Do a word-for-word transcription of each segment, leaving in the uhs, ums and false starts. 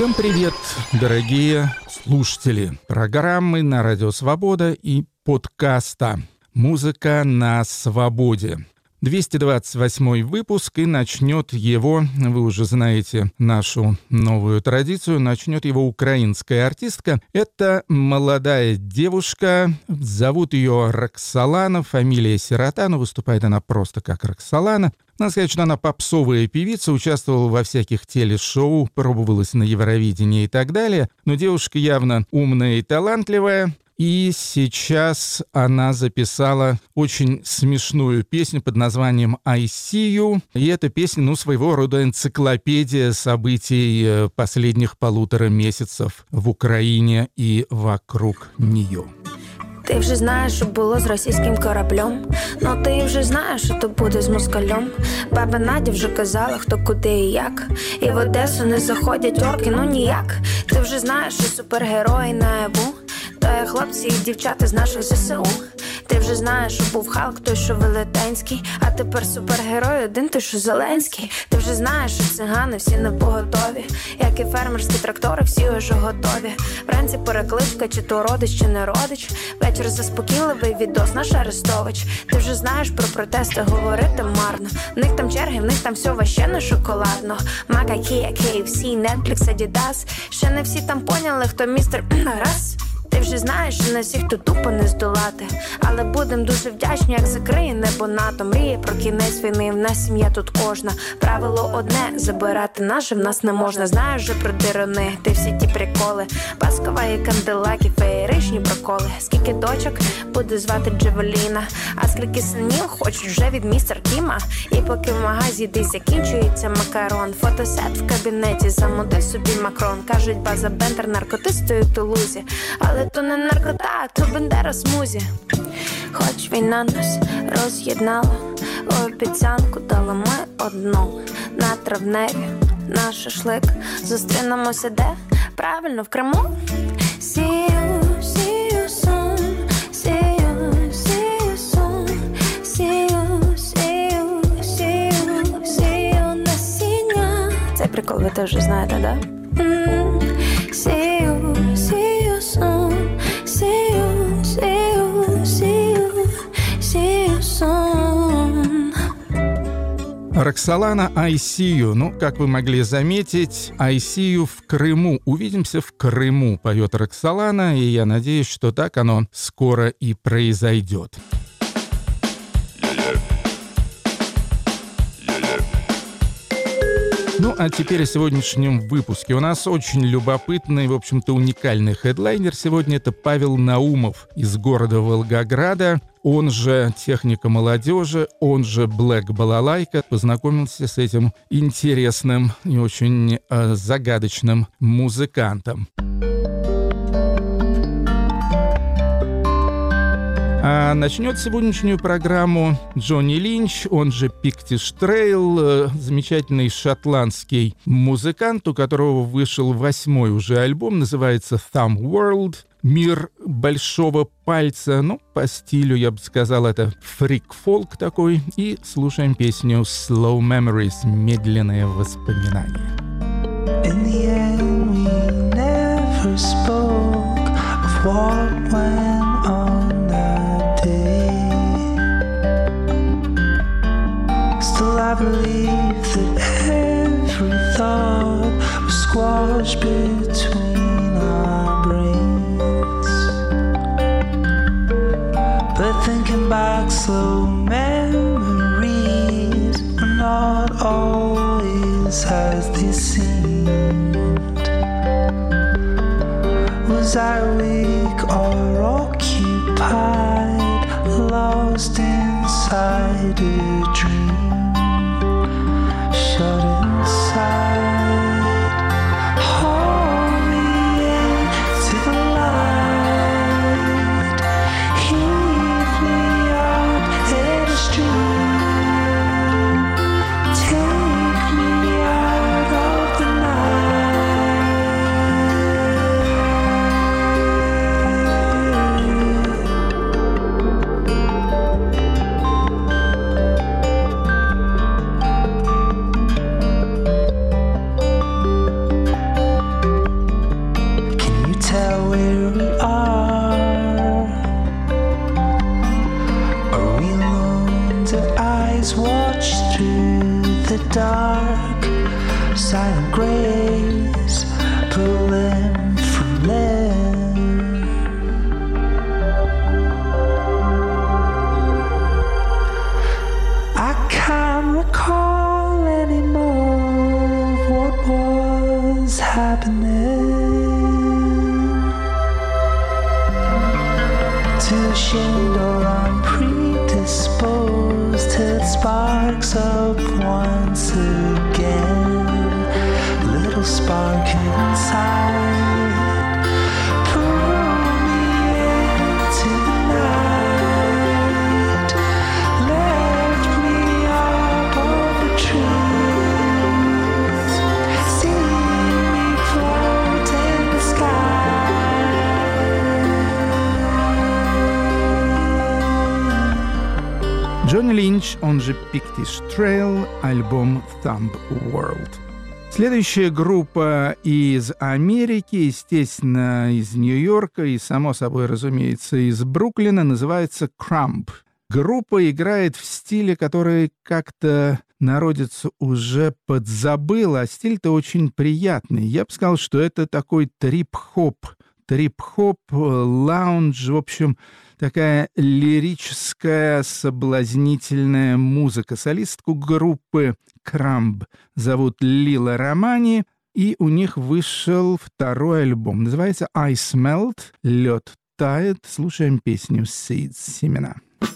Всем привет, дорогие слушатели программы на Радио Свобода и подкаста «Музыка на свободе». двести двадцать восьмой выпуск, и начнет его, вы уже знаете нашу новую традицию, начнет его украинская артистка. Это молодая девушка, зовут ее Роксолана, фамилия Сирота, но выступает она просто как Роксолана. Надо сказать, что она попсовая певица, участвовала во всяких телешоу, пробовалась на Евровидении и так далее. Но девушка явно умная и талантливая. И сейчас она записала очень смешную песню под названием «I see you». И эта песня, ну, своего рода энциклопедия событий последних полутора месяцев в Україні і вокруг нее. Ти вже знаєш, що було з російським кораблем. Ну ти вже знаєш, що то буде з москалем. Баба Надя вже казала, хто куди і як. І в Одесу не заходять орки, ну ніяк. Ти вже знаєш, що супергерої наяву. То є хлопці і дівчата з наших ЗСУ. Ти вже знаєш, що був Халк, той, що Велетенський. А тепер супергерой один, той, що Зеленський. Ти вже знаєш, що цигани всі не поготові. Як і фермерські трактори, всі вже готові. Вранці перекличка, чи то родич, чи не родич. Вечір заспокійливий відос, наш Арестович. Ти вже знаєш, про протести говорити марно. В них там черги, в них там все ваще не шоколадно. Мака, Кія, кей еф сі, Netflix, Adidas. Ще не всі там поняли, хто містер раз. Ти вже знаєш, що не всіх тут тупо не здолати. Але будем дуже вдячні, як закриє небо НАТО. Мріє про кінець війни, в нас сім'я тут кожна. Правило одне, забирати наше в нас не можна. Знаєш же про дирини, ти всі ті приколи. Паскова і канделаки, феєричні проколи. Скільки дочок буде звати Джевеліна, а скільки синів хочуть вже від містер Кіма. І поки в магазі десь закінчується макарон, фотосет в кабінеті замодив собі Макрон. Кажуть, база Бендер наркотистою в Тулузі. Але то не наркота, то Бендера смузі. Хоч війна нас роз'єднала, обіцянку дали ми одну. На травневі, на шашлик, зустрінемося де? Правильно, в Криму. See you, see you soon, see you, see you soon, see you, see you, see you, see you, насіння. Цей прикол ви теж знаєте, да? Mm. See you, see you soon, see you, see you, see you, see you soon. Роксолана «I see you». Ну, как вы могли заметить, «I see you» в Крыму. Увидимся в Крыму, поет Роксолана, и я надеюсь, что так оно скоро и произойдет. Ну, а теперь о сегодняшнем выпуске. У нас очень любопытный, в общем-то, уникальный хедлайнер. Сегодня это Павел Наумов из города Волгограда. Он же техника молодежи, он же Блэк Балалайка. Познакомился с этим интересным и очень э, загадочным музыкантом. А начнет сегодняшнюю программу Джонни Линч, он же Пиктиш Трейл, замечательный шотландский музыкант, у которого вышел восьмой уже альбом, называется Thumb World, «Мир большого пальца». Ну, по стилю, я бы сказал, это фрик-фолк такой. И слушаем песню Slow Memories, медленные воспоминания. In the end, we never spoke of what went on that day. Still, I believe that every thought was squashed between our brains. But thinking back, slow memories are not always as they seemed. Was I awake or occupied, lost inside a dream, shut inside? Hold me into the light, heave me up in a stream, take me out of the night. painted eyes watch through the dark. Silent grace pull limb from limb. I can't recall anymore of what was happening. Too ashamed or I'm predisposed till it sparks up once again. Little spark inside, pull me into the night, lift me up over trees, see me float in the sky. Джонни Линч, он же Pictish Trail, альбом Thumb World. Следующая группа из Америки, естественно, из Нью-Йорка и, само собой, разумеется, из Бруклина, называется Crumb. Группа играет в стиле, который как-то народец уже подзабыл, а стиль-то очень приятный. Я бы сказал, что это такой трип-хоп, трип-хоп, лаунж, в общем, такая лирическая, соблазнительная музыка. Солистку группы Crumb зовут Лила Романи, и у них вышел второй альбом. Называется Ice Melt, лед тает. Слушаем песню Seeds, семена.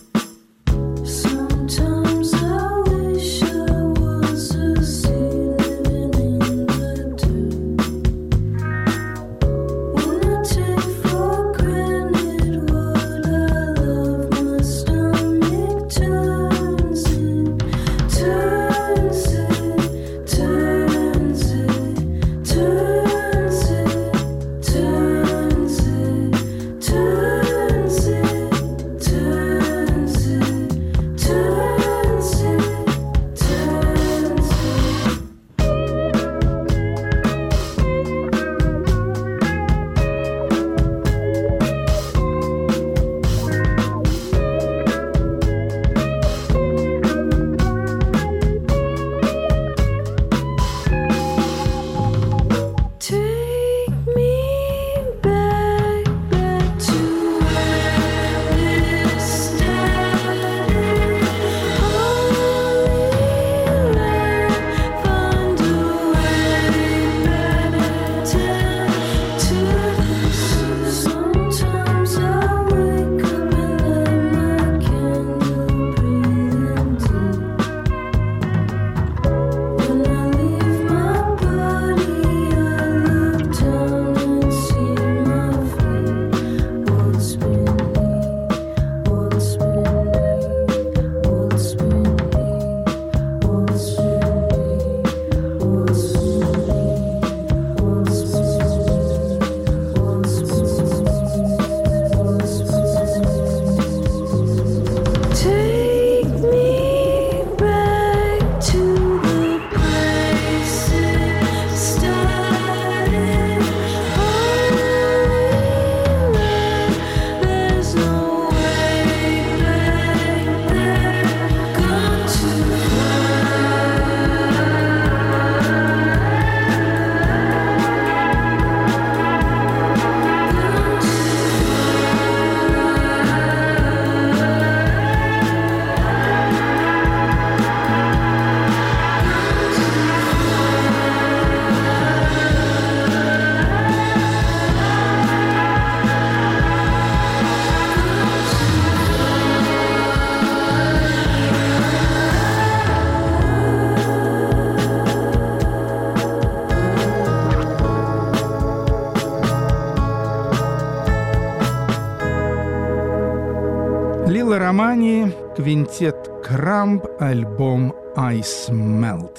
Лила Романи, квинтет Crumb, альбом Ice Melt.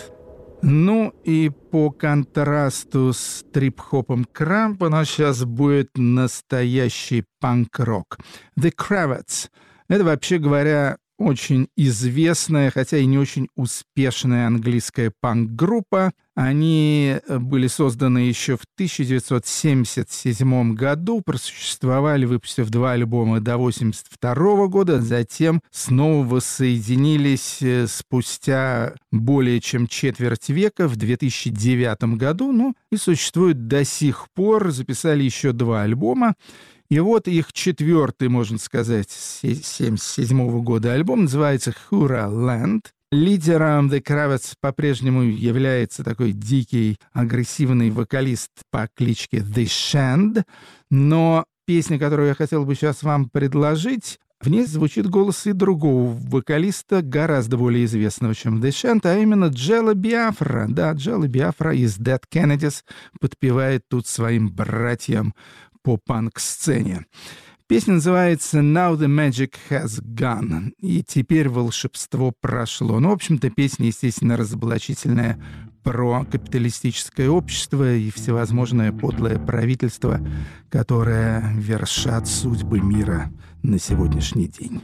Ну и по контрасту с трип-хопом Crumb у нас сейчас будет настоящий панк-рок. The Cravats. Это, вообще говоря, очень известная, хотя и не очень успешная английская панк-группа. Они были созданы еще в тысяча девятьсот семьдесят седьмом году, просуществовали, выпустив два альбома до восемьдесят второго года, затем снова воссоединились спустя более чем четверть века в две тысячи девятом году, ну и существуют до сих пор, записали еще два альбома. И вот их четвертый, можно сказать, семьдесят седьмого года альбом называется «Hura Land». Лидером The Kravets по-прежнему является такой дикий, агрессивный вокалист по кличке The Shand, но песня, которую я хотел бы сейчас вам предложить, в ней звучит голос и другого вокалиста, гораздо более известного, чем The Shand, а именно Jello Biafra. Да, Jello Biafra из Dead Kennedys подпевает тут своим братьям по панк-сцене. Песня называется «Now the magic has gone», и теперь волшебство прошло. Ну, в общем-то, песня, естественно, разоблачительная про капиталистическое общество и всевозможное подлое правительство, которое вершат судьбы мира на сегодняшний день.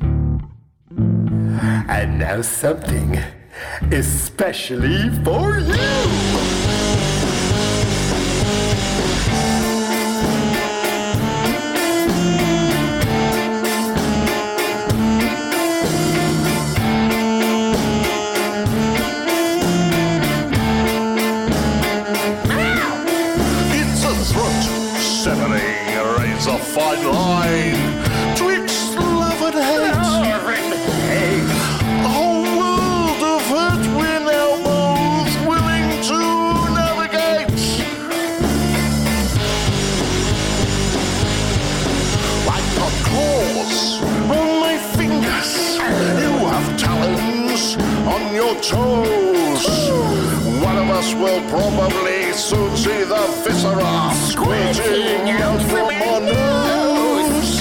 And now something especially for you! A fine line twixt love and hate. Hey. A whole world of hurt we're now both willing to navigate. Like the claws on my fingers, you have talons on your toes. One of us will probably soon see the viscera squirting out from our nose.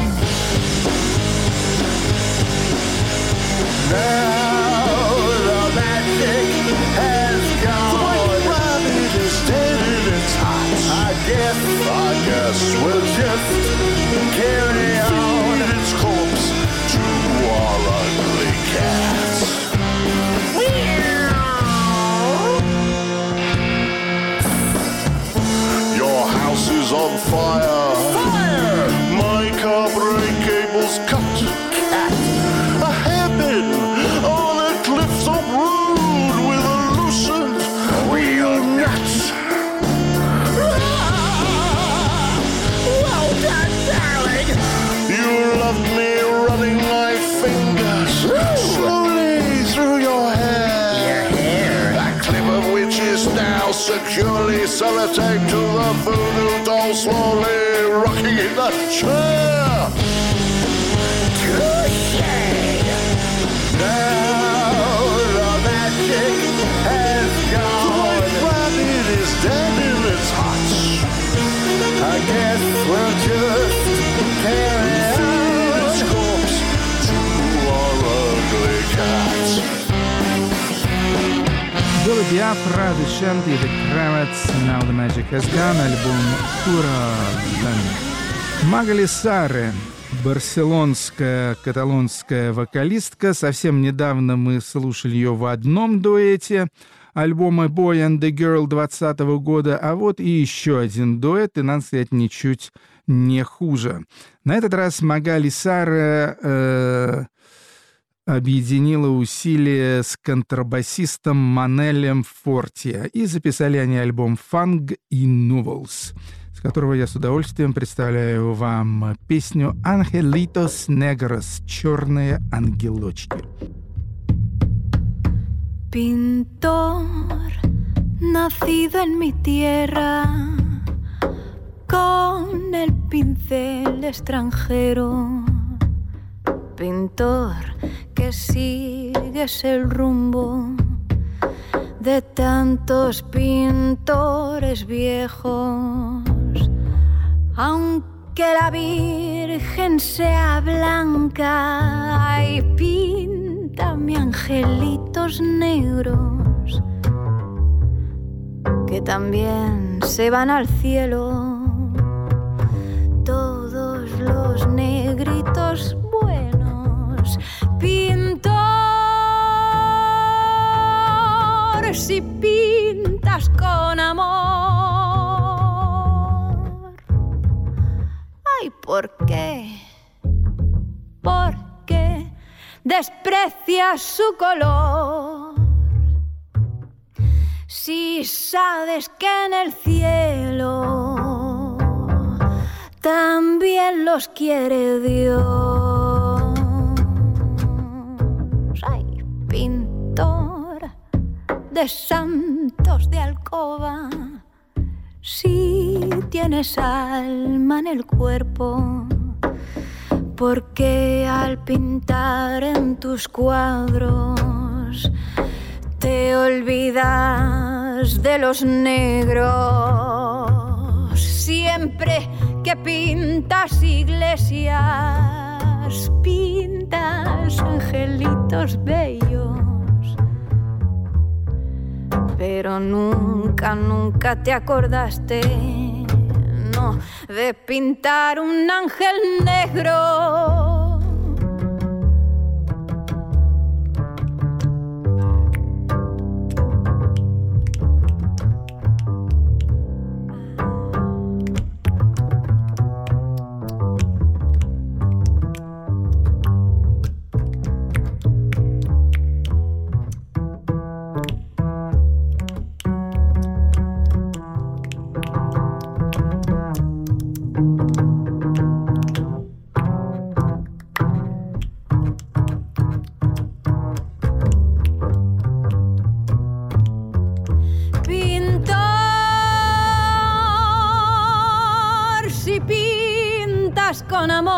Now the magic has gone. The white rabbit is dead in its hot. I guess, I guess we'll just carry on its corpse to our ugly cats. Your house is on fire. Fire! My car brake cable's cut. Cat. A hairpin on a cliff-top road with a loosened wheel nut. Ah! Well done, darling. You loved me running my fingers slowly through your hair. Your hair. That clip of which is now securely sellotaped to the voodoo doll, slowly rocking in the chair. Touché. Now the magic has gone. The white rabbit is dead in its hot. I guess we'll just carry on its corpse to our ugly cats. Jello Biafra, The Shand и The Kravets, Now the Magic Has Gone, альбом «Hura Land». Магали Саре, барселонская каталонская вокалистка. Совсем недавно мы слушали ее в одном дуэте альбома «Boy and the Girl» двадцатого года, а вот и еще один дуэт, и, надо сказать, ничуть не хуже. На этот раз Магали Саре э, объединила усилия с контрабасистом Манелем Фортия, и записали они альбом «Fang и Novels», с которого я с удовольствием представляю вам песню «Angelitos Negros» — «Черные ангелочки». Pintor, nacido en mi tierra, con el pincel extranjero. Pintor, que sigues el rumbo de tantos pintores viejos. Aunque la Virgen sea blanca, ay, píntame angelitos negros que también se van al cielo. Todos los negritos buenos pintor, si pintas con amor. Ay, ¿por qué? ¿Por qué desprecias su color? Si sabes que en el cielo también los quiere Dios. Ay, pintor de santos de alcoba, si tienes alma en el cuerpo, porque al pintar en tus cuadros te olvidas de los negros. Siempre que pintas iglesias, pintas angelitos bellos, pero nunca, nunca te acordaste, no, de pintar un ángel negro. Con amor,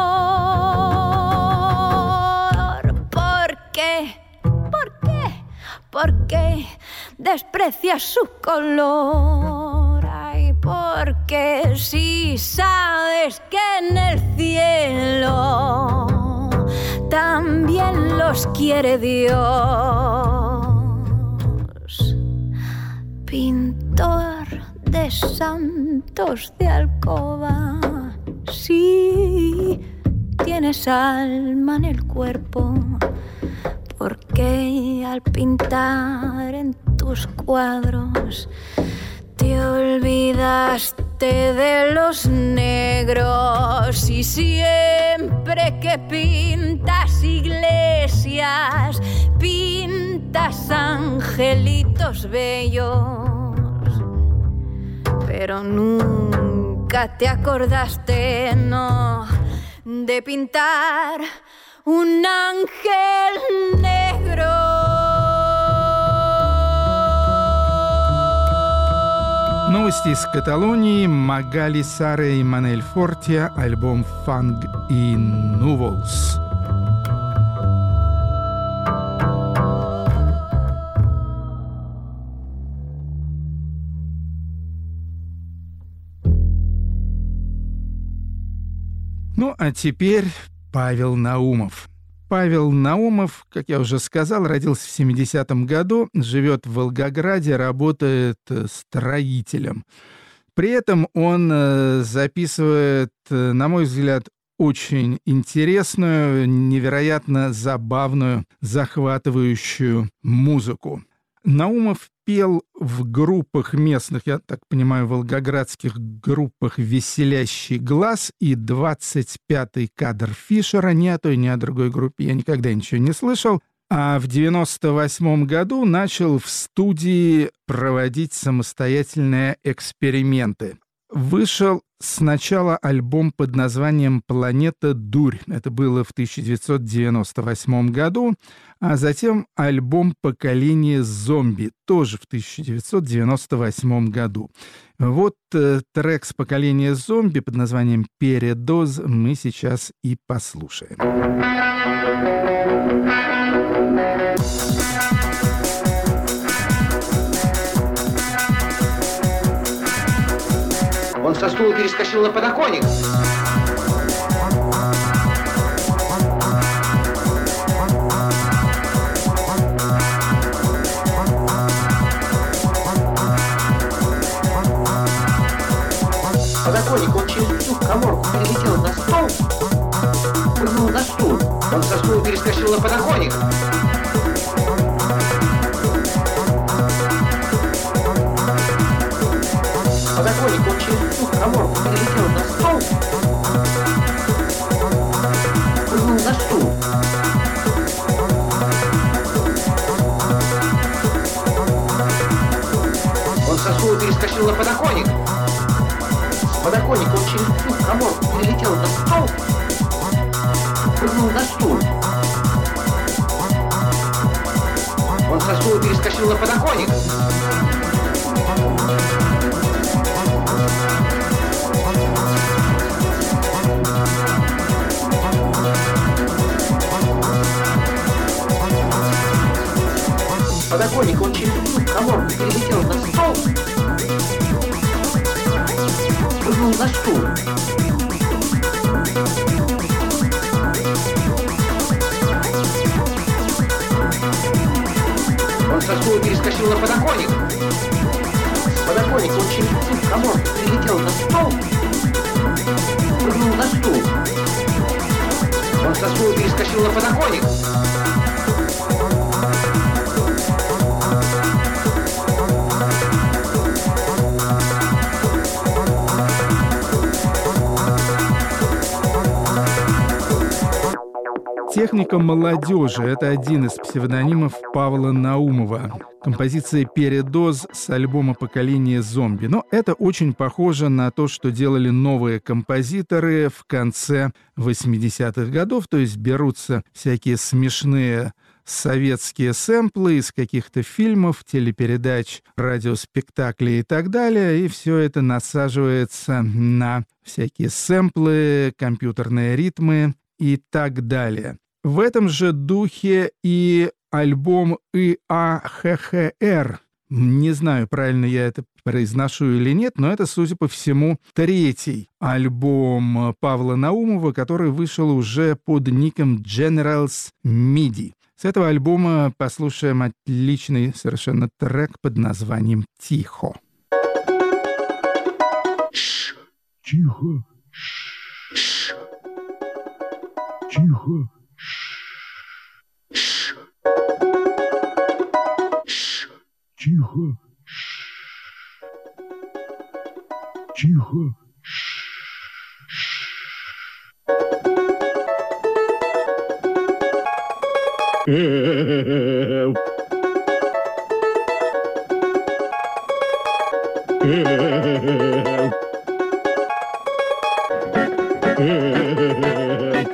¿por qué? ¿Por qué? ¿Por qué desprecias su color? Ay, porque si sabes que en el cielo también los quiere Dios. Pintor de santos de alcoba, si tienes alma en el cuerpo, porque al pintar en tus cuadros te olvidaste de los negros. Y siempre que pintas iglesias, pintas angelitos bellos, pero nunca te acordaste, no, de pintar un ángel negro. Новости из Каталонии. Магали Сара и Манель Фортия. Альбом «Fang и Núvols». Ну, а теперь Павел Наумов. Павел Наумов, как я уже сказал, родился в семидесятом году, живет в Волгограде, работает строителем. При этом он записывает, на мой взгляд, очень интересную, невероятно забавную, захватывающую музыку. Наумов пел в группах местных, я так понимаю, волгоградских группах «Веселящий глаз» и «двадцать пятый кадр Фишера». Ни о той, ни о другой группе я никогда ничего не слышал. А в девяносто восьмом году начал в студии проводить самостоятельные эксперименты. Вышел сначала альбом под названием «Планета Дурь». Это было в тысяча девятьсот девяносто восьмом году. А затем альбом «Поколение зомби», тоже в тысяча девятьсот девяносто восьмом году. Вот э, трек с «Поколения зомби» под названием «Передоз» мы сейчас и послушаем. Он со стула перескочил на подоконник. Подоконник, он через всю каморку перелетел на стол, прыгнул на стул. Он со стула перескочил на подоконник. Подоконник, он через всю каморку перелетел на стол. Прыгнул на стул. Он со стула перескочил на подоконник. С подоконника он через всю каморку перелетел на стол. Прыгнул на стул. Он со стула перескочил на подоконник. С подоконника он через всю каморку перелетел на стол. Прыгнул на стул. Он со стула перескочил на подоконник. С подоконника он через всю каморку перелетел на стол. Прыгнул на стул. Он со стула перескочил на подоконник. «Техника молодежи» — это один из псевдонимов Павла Наумова. Композиция «Передоз» с альбома «Поколение зомби». Но это очень похоже на то, что делали новые композиторы в конце восьмидесятых годов. То есть берутся всякие смешные советские сэмплы из каких-то фильмов, телепередач, радиоспектаклей и так далее. И все это насаживается на всякие сэмплы, компьютерные ритмы и так далее. В этом же духе и альбом И А Х Х Р. Не знаю, правильно я это произношу или нет, но это, судя по всему, третий альбом Павла Наумова, который вышел уже под ником Generals миди. С этого альбома послушаем отличный совершенно трек под названием «Тихо». Тихо. Тихо. Тихо. Тихо. Help. Help. Help.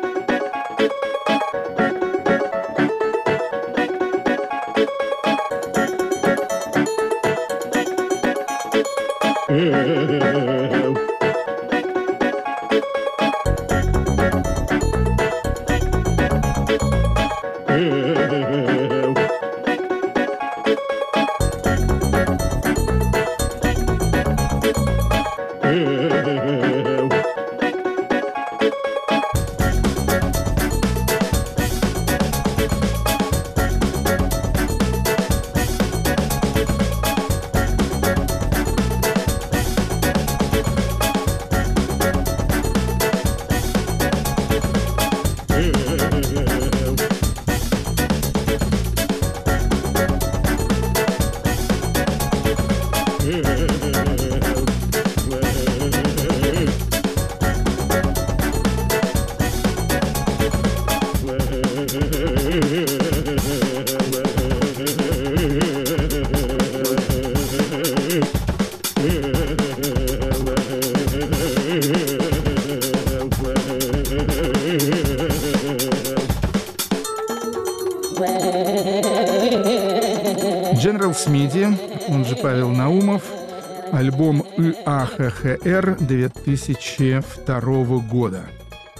Generals миди, он же Павел Наумов, альбом И А Х Х Р две тысячи второго года.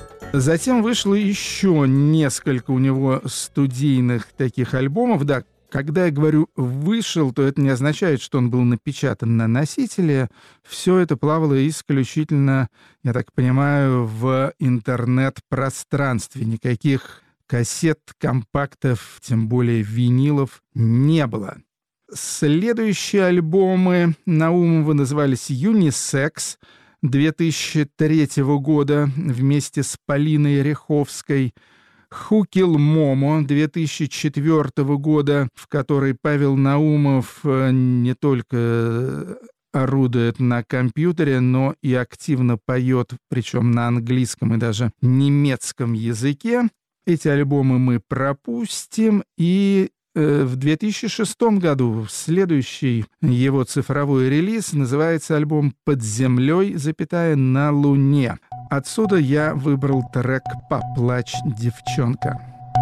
Затем вышло еще несколько у него студийных таких альбомов. Да, когда я говорю «вышел», то это не означает, что он был напечатан на носителе. Все это плавало исключительно, я так понимаю, в интернет-пространстве. Никаких кассет, компактов, тем более винилов не было. Следующие альбомы Наумова назывались «Юнисекс» две тысячи третьего года вместе с Полиной Ряховской. «Хукил Момо» две тысячи четвёртого года, в которой Павел Наумов не только орудует на компьютере, но и активно поет, причем на английском и даже немецком языке. Эти альбомы мы пропустим, и э, в две тысячи шестом году следующий его цифровой релиз называется альбом «Под землей, запятая, на Луне». Отсюда я выбрал трек «Поплачь, девчонка».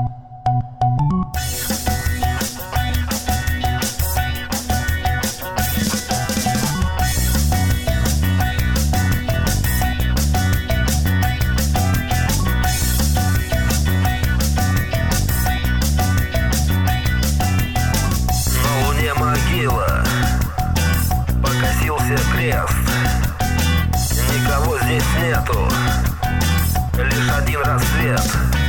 На Луне могила, покосился крест. Никого здесь нету, лишь один рассвет.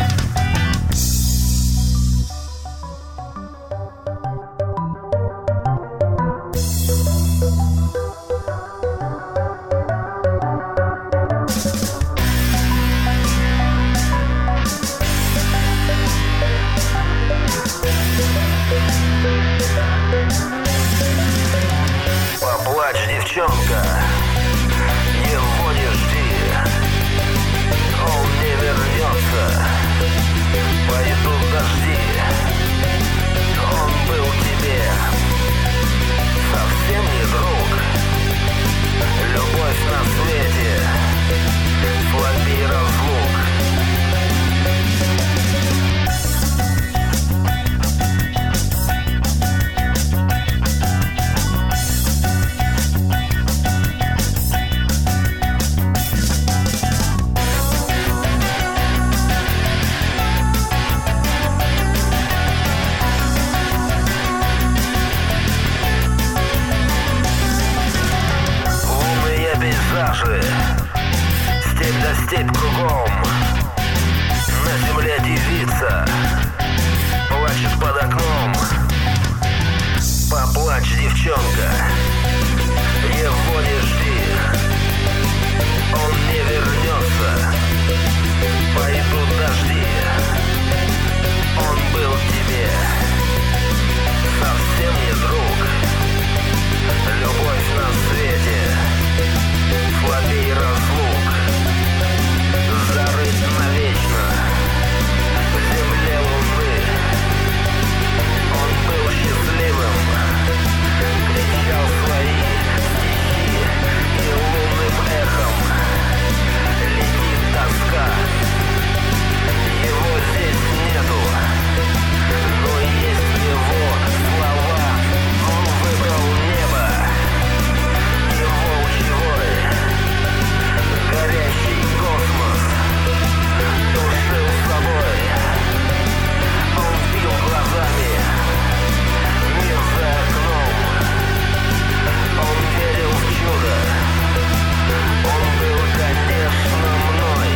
Поплачь, девчонка, его не жди, он не вернется, пойдут дожди. Он был тебе совсем не друг, любовь на свете, слабей разлук. Пейзажи, степь да степь кругом. На земле девица плачет под окном. Поплачь, девчонка, его не жди, он не вернется, пойдут дожди. Он был тебе совсем не друг, любовь на свете, слабей разлук. Зарыть навечно в земле луны. Он был счастливым, кричал свои стихи, и лунным эхом летит тоска. Его здесь нету, но есть его слова. Он выбрал небо, его лучевой горящий космос душил собой. Он пил глазами мир за окном. Он верил в чудо. Он был, конечно, мной.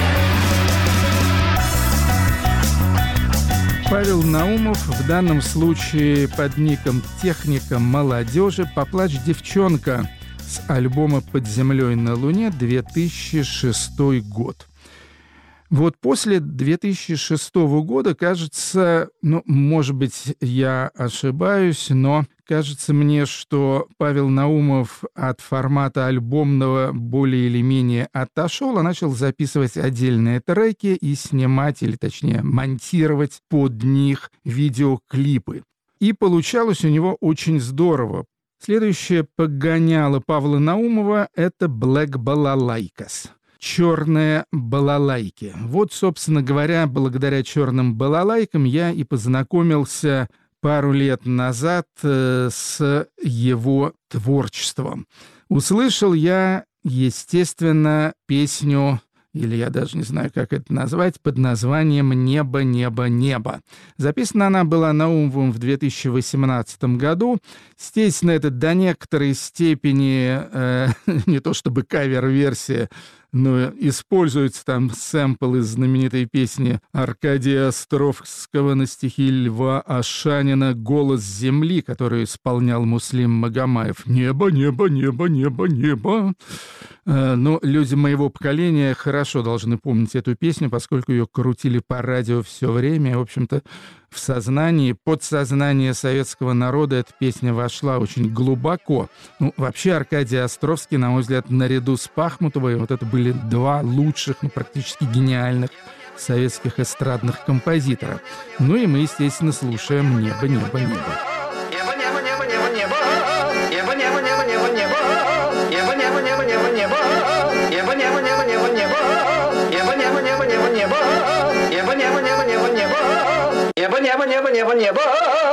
Павел Наумов, в данном случае под ником «Техника молодежи», «Поплачь, девчонка» с альбома «Под землей на Луне», две тысячи шестой год. Вот после две тысячи шестого года, кажется, ну, может быть, я ошибаюсь, но кажется мне, что Павел Наумов от формата альбомного более или менее отошел, а начал записывать отдельные треки и снимать, или точнее монтировать под них видеоклипы. И получалось у него очень здорово. Следующее погоняло Павла Наумова — это «Black Balalaikas». «Черные балалайки». Вот, собственно говоря, благодаря «Черным балалайкам» я и познакомился пару лет назад э, с его творчеством. Услышал я, естественно, песню, или я даже не знаю, как это назвать, под названием «Небо, небо, небо». Записана она была Наумовым в две тысячи восемнадцатом году. Естественно, это до некоторой степени э, не то чтобы кавер-версия, но используется там сэмпл из знаменитой песни Аркадия Островского на стихи Льва Ашанина «Голос земли», которую исполнял Муслим Магомаев. «Небо, небо, небо, небо, небо». Но люди моего поколения хорошо должны помнить эту песню, поскольку ее крутили по радио все время. В общем-то, в сознании, подсознание советского народа эта песня вошла очень глубоко. Ну, вообще, Аркадий Островский, на мой взгляд, наряду с Пахмутовой, вот это были два лучших, ну, практически гениальных советских эстрадных композитора. Ну и мы, естественно, слушаем «Небо, небо, небо». Небо, небо, небо, небо, небо. Небо, небо, небо, небо, небо. Небо, небо, небо, небо, небо. Небо, небо, небо, небо, небо. Небо, небо, небо, небо, небо. Небо, небо, небо, небо, небо. Небо, небо, небо, небо, небо.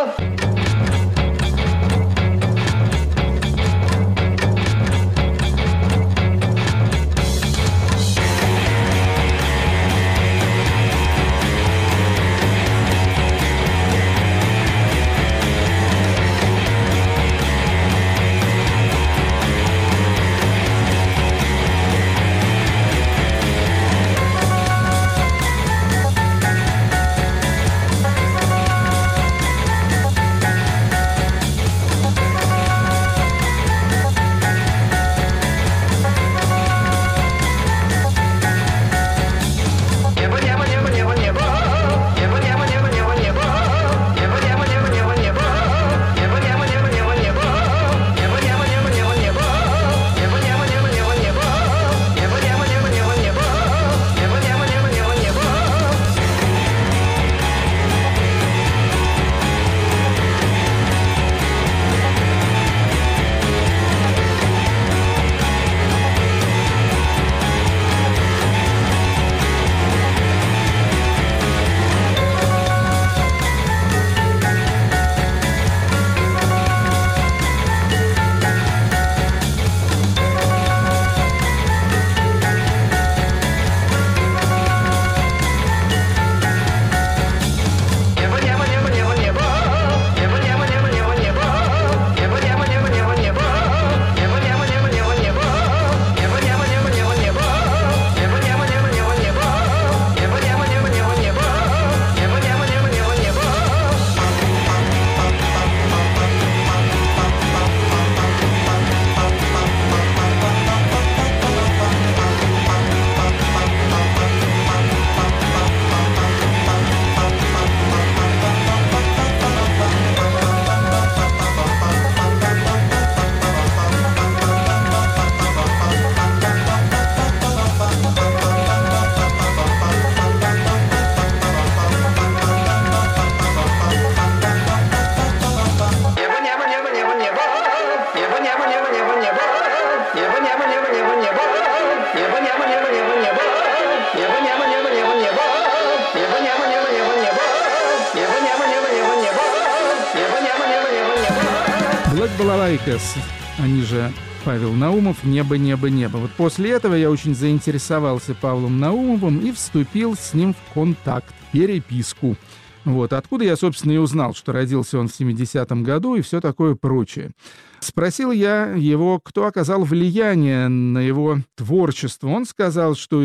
Black Balalaikas, они же Павел Наумов, «Небо, небо, небо». Вот после этого я очень заинтересовался Павлом Наумовым и вступил с ним в контакт, переписку. Вот, откуда я, собственно, и узнал, что родился он в семидесятом году и все такое прочее. Спросил я его, кто оказал влияние на его творчество. Он сказал, что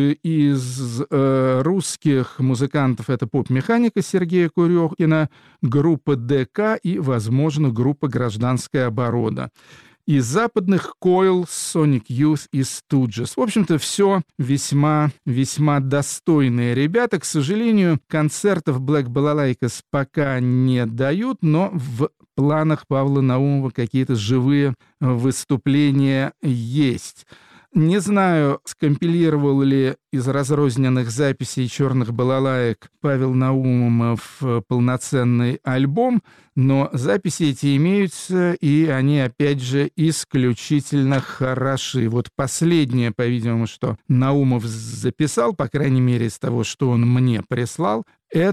из э, русских музыкантов это поп-механика Сергея Курехина, группа ДК и, возможно, группа «Гражданская оборона». Из западных Coil, Sonic Youth и Stooges. В общем-то, все весьма, весьма достойные ребята. К сожалению, концертов Black Balalaikas пока не дают, но в планах Павла Наумова какие-то живые выступления есть. Не знаю, скомпилировал ли из разрозненных записей черных балалаек Павел Наумов полноценный альбом, но записи эти имеются, и они, опять же, исключительно хороши. Вот последнее, по-видимому, что Наумов записал, по крайней мере, из того, что он мне прислал,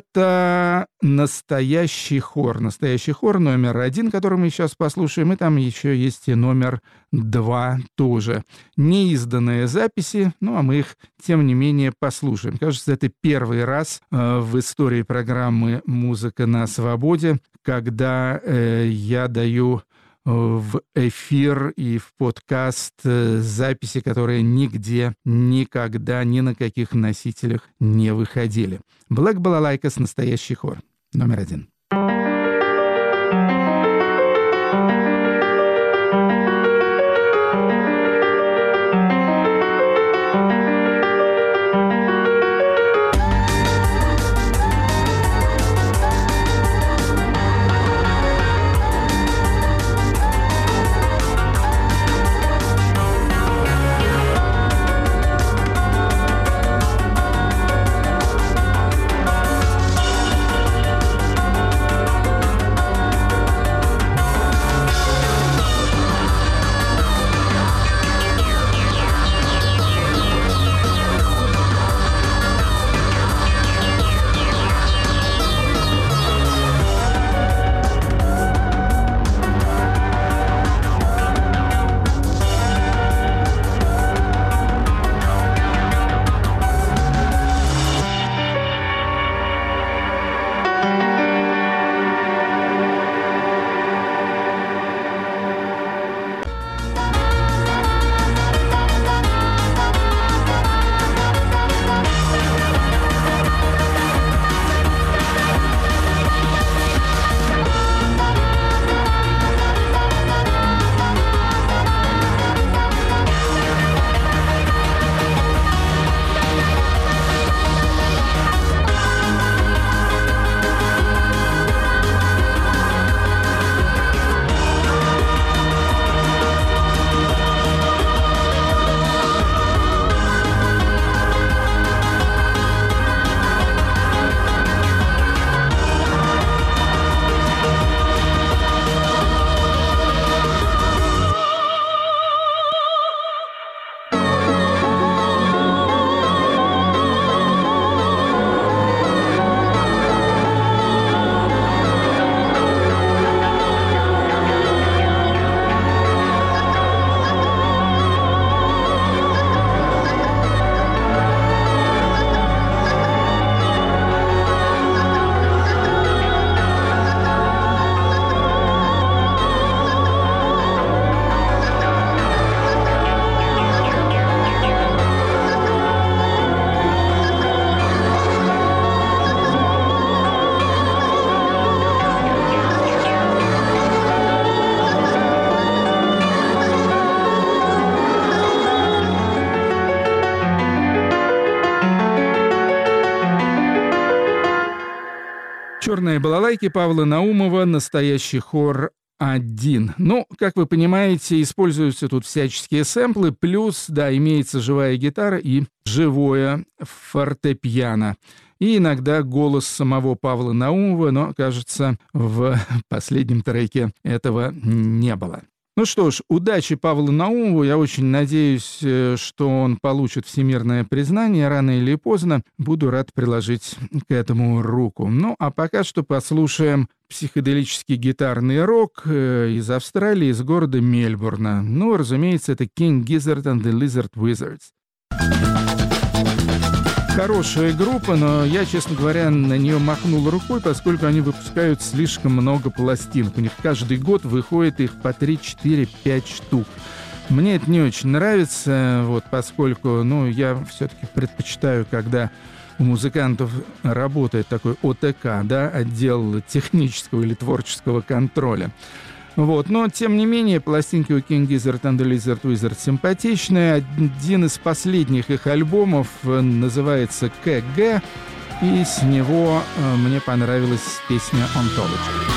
это настоящий хор. Настоящий хор номер один, который мы сейчас послушаем, и там еще есть и номер два тоже. Неизданные записи, ну а мы их, тем не менее, послушаем. Кажется, это первый раз э, в истории программы «Музыка на свободе», когда э, я даю в эфир и в подкаст записи, которые нигде, никогда, ни на каких носителях не выходили. Black Balalaikas, настоящий хор. Номер один. балалайки Павла Наумова, настоящий хор один. Ну, как вы понимаете, используются тут всяческие сэмплы, плюс, да, имеется живая гитара и живое фортепиано. И иногда голос самого Павла Наумова, но, кажется, в последнем треке этого не было. Ну что ж, удачи Павлу Наумову. Я очень надеюсь, что он получит всемирное признание рано или поздно. Буду рад приложить к этому руку. Ну, а пока что послушаем психоделический гитарный рок из Австралии, из города Мельбурна. Ну, разумеется, это King Gizzard and the Lizard Wizards. Хорошая группа, но я, честно говоря, на нее махнул рукой, поскольку они выпускают слишком много пластинок. У них каждый год выходит их по три, четыре, пять штук. Мне это не очень нравится, вот, поскольку ну, я все-таки предпочитаю, когда у музыкантов работает такой о тэ ка, да, отдел технического или творческого контроля. Вот. Но, тем не менее, пластинки у King Gizzard and the Lizard Wizard симпатичные. Один из последних их альбомов называется ка гэ, и с него э, мне понравилась песня «Ontology».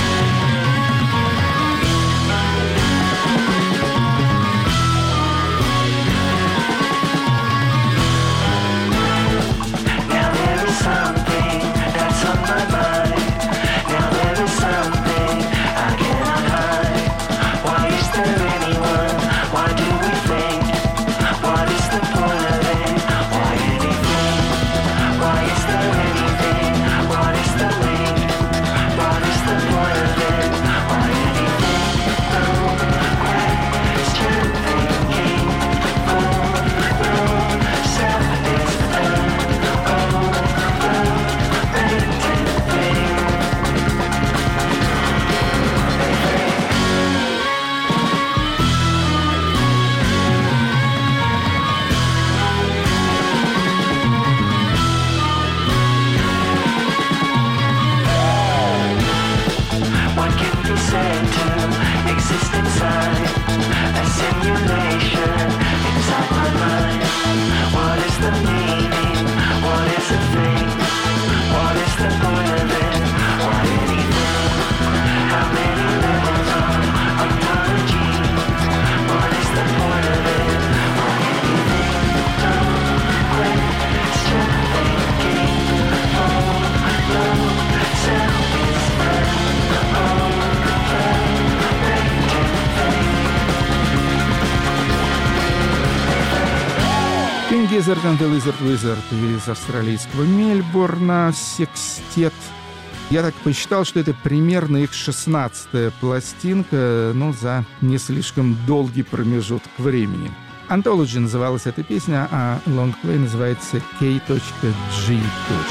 Gizzard and the Lizard Wizard из австралийского Мельбурна, секстет. Я так посчитал, что это примерно их шестнадцатая пластинка, ну, за не слишком долгий промежуток времени. Ontology называлась эта песня, а лонгплей называется кей джи.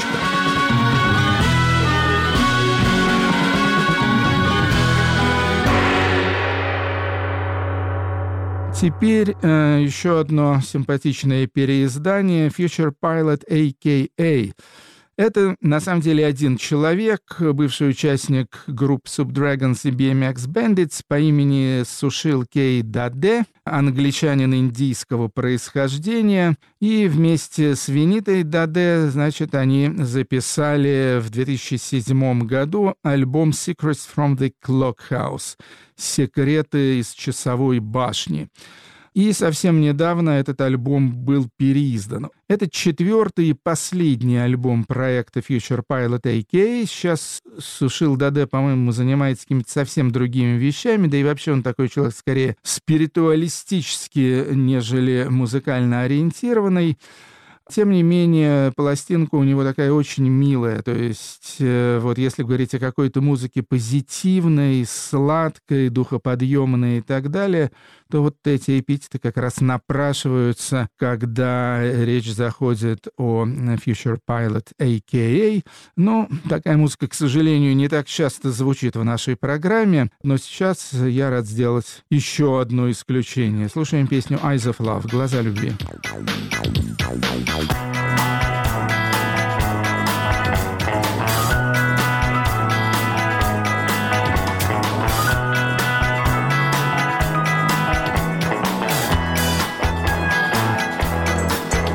Теперь э, еще одно симпатичное переиздание Future Pilot эй кей эй. Это, на самом деле, один человек, бывший участник групп Subdragons и би эм экс Bandits по имени Сушил Кей Даде, англичанин индийского происхождения. И вместе с Винитой Даде, значит, они записали в две тысячи седьмом году альбом Secrets from the Clock House — «Секреты из часовой башни». И совсем недавно этот альбом был переиздан. Это четвертый и последний альбом проекта Future Pilot эй кей эй. Сейчас Сушил Даде, по-моему, занимается какими-то совсем другими вещами, да и вообще он такой человек скорее спиритуалистически, нежели музыкально ориентированный. Тем не менее, пластинка у него такая очень милая. То есть, э, вот если говорить о какой-то музыке позитивной, сладкой, духоподъемной и так далее, то вот эти эпитеты как раз напрашиваются, когда речь заходит о Future Pilot эй кей эй. Но такая музыка, к сожалению, не так часто звучит в нашей программе. Но сейчас я рад сделать еще одно исключение. Слушаем песню «Eyes of Love» — «Глаза любви».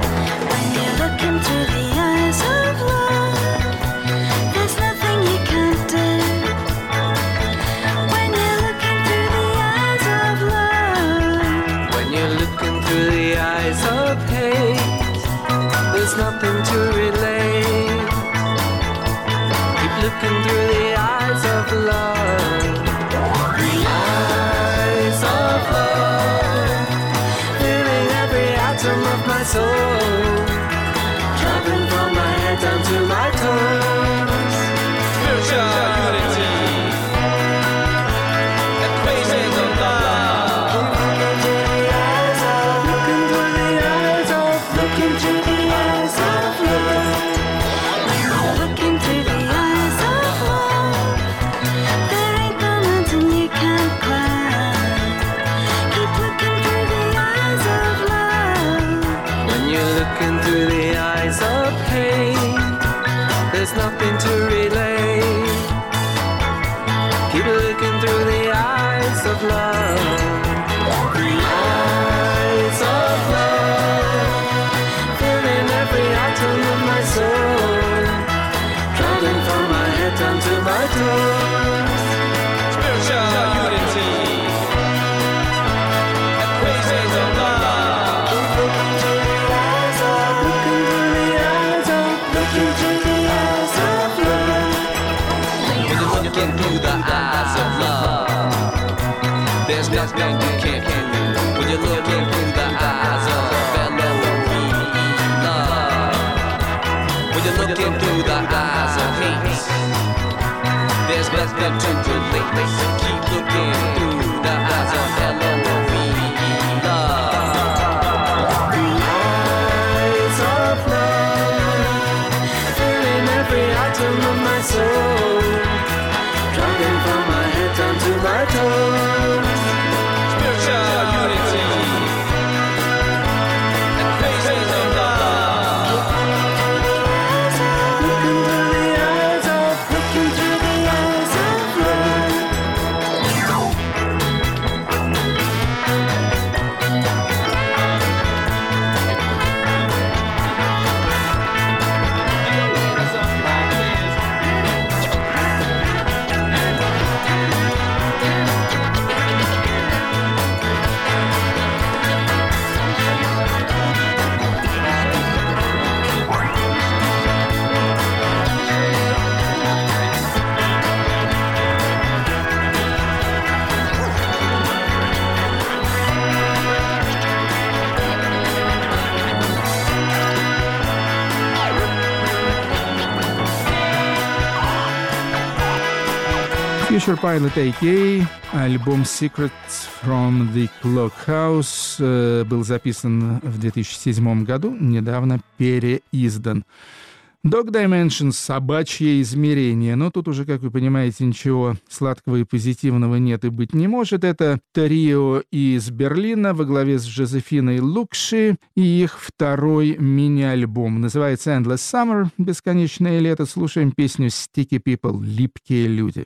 Can looking through the eyes of love. The eyes of love, filling every atom of my soul, traveling from my head down to my toes. Spiritual unity, equations of love. Looking through the eyes of, looking through the eyes of, looking through the eyes of love. When you're looking through the eyes of love, there's nothing you can't do. When you're looking through the eyes of L-O-V-E, love. When you're looking through the eyes of hate, there's nothing to relate. Keep looking through the eyes of L-O-V-E, love. The eyes of love, filling every atom of my soul, driving from my head down to my toes. Spiritual unity, equations of love. Looking through the eyes of, looking through the eyes of love. Future Pilot эй кей эй, альбом Secrets from the Clockhouse э, был записан в две тысячи седьмом году, недавно переиздан. Dog Dimensions — собачье измерение, но тут уже, как вы понимаете, ничего сладкого и позитивного нет и быть не может. Это трио из Берлина во главе с Жозефиной Лукши и их второй мини-альбом. Называется Endless Summer, бесконечное лето. Слушаем песню Sticky People, липкие люди.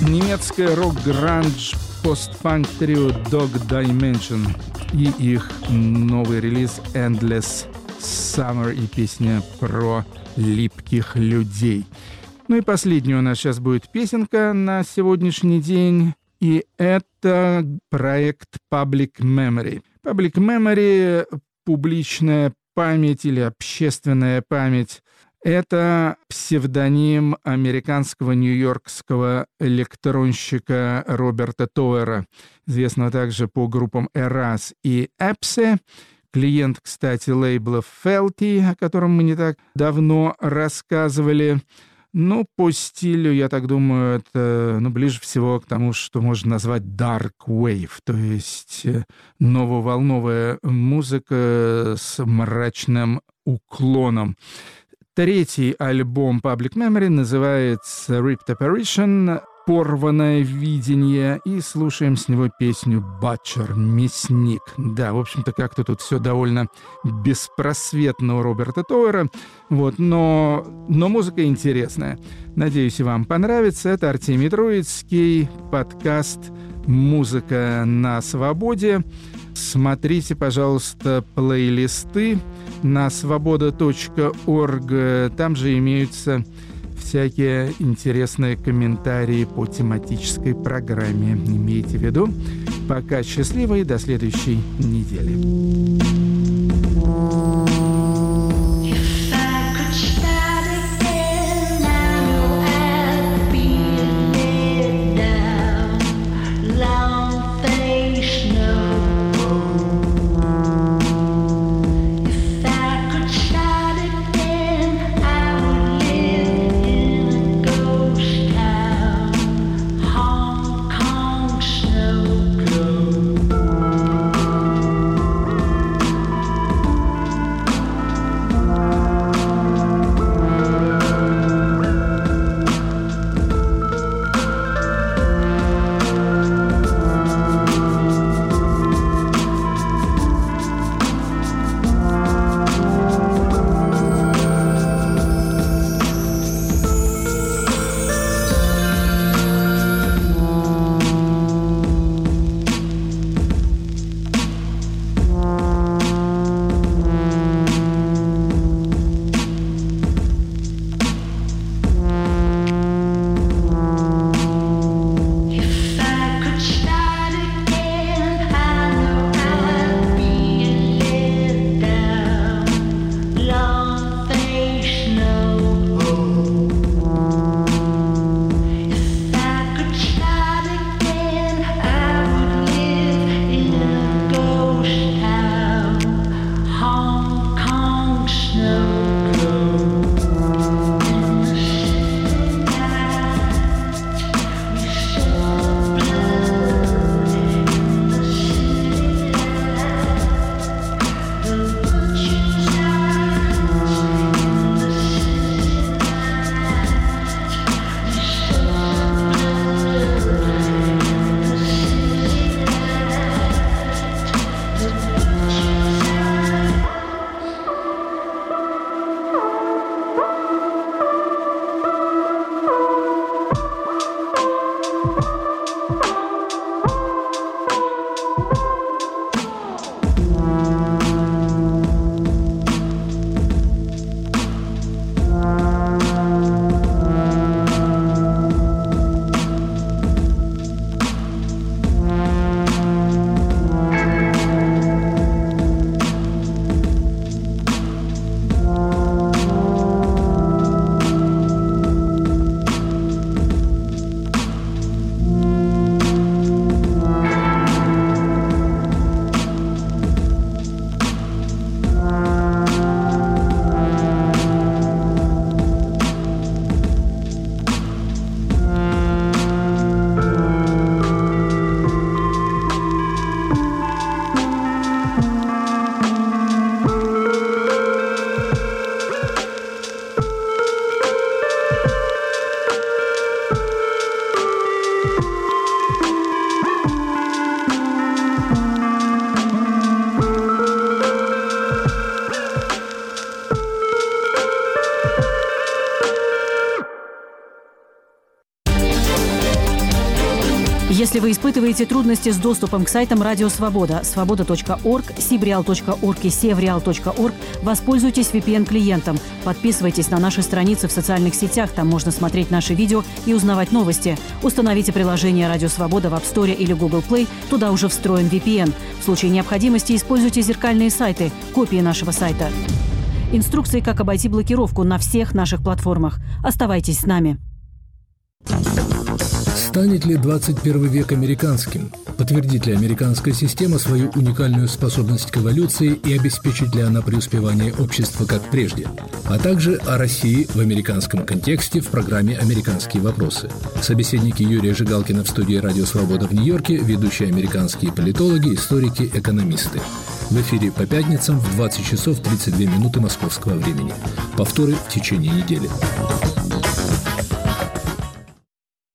Немецкая рок-гранж постпанк трио Dog Dimension и их новый релиз Endless Summer и песня про липких людей. Ну и последняя у нас сейчас будет песенка на сегодняшний день, и это проект Public Memory. Public Memory — публичная память или общественная память. Это псевдоним американского нью-йоркского электронщика Роберта Тойера, известного также по группам Eras и Epse. Клиент, кстати, лейбла Felty, о котором мы не так давно рассказывали. Ну, по стилю, я так думаю, это ну, ближе всего к тому, что можно назвать Dark Wave, то есть нововолновая музыка с мрачным уклоном. Третий альбом Public Memory называется Ripped Apparition, порванное видение, и слушаем с него песню Butcher, мясник. Да, в общем-то, как-то тут все довольно беспросветно у Роберта Тойера, вот, но, но музыка интересная. Надеюсь, и вам понравится. Это Артемий Троицкий, подкаст «Музыка на свободе». Смотрите, пожалуйста, плейлисты на свобода точка орг. Там же имеются всякие интересные комментарии по тематической программе. Имейте в виду. Пока счастливо и до следующей недели. Если вы испытываете трудности с доступом к сайтам Радио Свобода, свобода точка орг, сибреал точка орг и севреал точка орг, воспользуйтесь ви пи эн-клиентом. Подписывайтесь на наши страницы в социальных сетях, там можно смотреть наши видео и узнавать новости. Установите приложение Радио Свобода в App Store или Google Play, туда уже встроен ви пи эн. В случае необходимости используйте зеркальные сайты, копии нашего сайта. Инструкции, как обойти блокировку на всех наших платформах. Оставайтесь с нами. Станет ли двадцать первый век американским? Подтвердит ли американская система свою уникальную способность к эволюции и обеспечит ли она преуспевание общества как прежде? А также о России в американском контексте в программе «Американские вопросы». Собеседники Юрия Жигалкина в студии «Радио Свобода» в Нью-Йорке, ведущие американские политологи, историки, экономисты. В эфире по пятницам в двадцать часов тридцать две минуты московского времени. Повторы в течение недели.